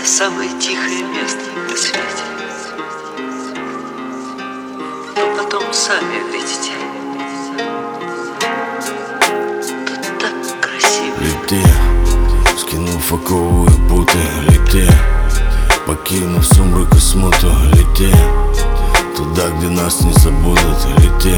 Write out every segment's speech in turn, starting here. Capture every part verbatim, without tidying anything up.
в самое тихое место на свете. Но потом сами увидите. Тут так красиво. Лети, скинув оковы путы, лети, покинув сумрак и смуту, лети туда, где нас не забудут, лети.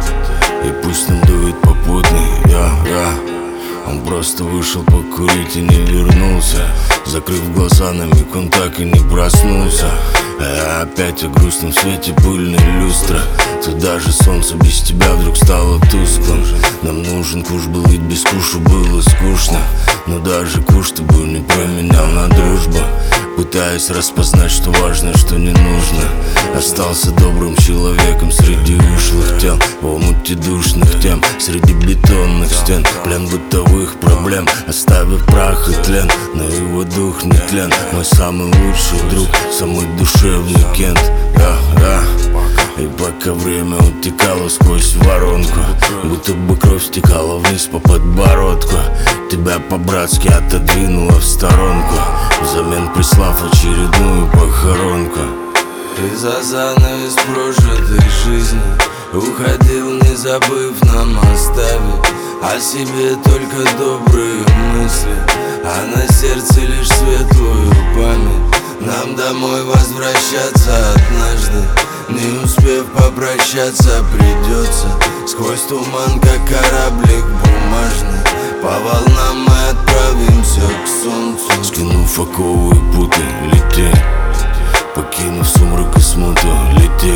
И пусть нам дует попутный, я, я. Он просто вышел покурить и не вернулся. Закрыв глаза, на миг он так и не проснулся. А опять о грустном свете пыльной люстры. Туда же солнце без тебя вдруг стало тусклым. Нам нужен куш был, ведь без кушу было скучно. Но даже куш ты бы не променял на дружбу. Пытаясь распознать, что важно, что не нужно. Остался добрым человеком среди ушлых тел, в омуте душных тем, среди бетонных стен. Плен бытовых проблем, оставив прах и тлен, но его дух не тлен. Мой самый лучший друг, самый душевный Кент. Я, я. И пока время утекало сквозь воронку, будто бы кровь стекала вниз по подбородку, тебя по-братски отодвинула в сторонку, взамен прислав очередную похоронку. Ты за занавес прожитой жизни уходил, не забыв нам оставить о себе только добрые мысли, а на сердце лишь светлую память. Нам домой возвращаться однажды, не успев попрощаться, придется. Сквозь туман, как кораблик бумажный, по волнам мы отправимся к солнцу. Скинув оковы и путы, лети, покинув сумрак и смуту, лети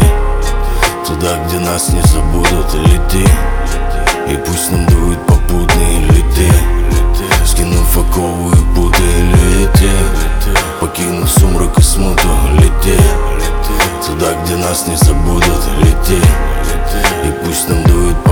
туда, где нас не забудут, лети. И пусть нам дует попутный, лети, скинув оковы и путы, лети, покинув сумрак и смуту, лети туда, где нас не забудут, лети. И пусть нам дует